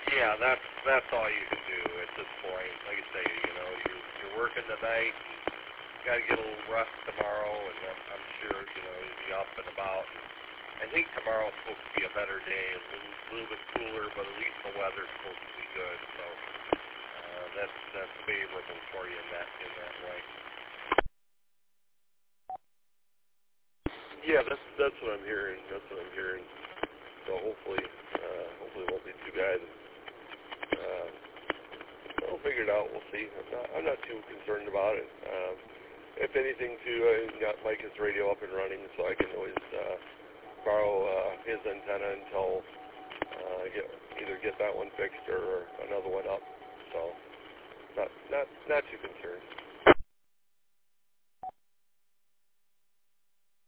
Yeah, that's all you can do at this point. Like I say, you're working tonight. Got to get a little rest tomorrow, and I'm sure you'll be up and about. I think tomorrow's supposed to be a better day, a little bit cooler, but at least the weather's supposed to be good. So that's favorable for you in that way. Yeah, that's what I'm hearing. So hopefully it won't be too bad. We'll figure it out. We'll see. I'm not too concerned about it. If anything, too, I got Micah's radio up and running, so I can always borrow his antenna until either get that one fixed or another one up. So not too concerned.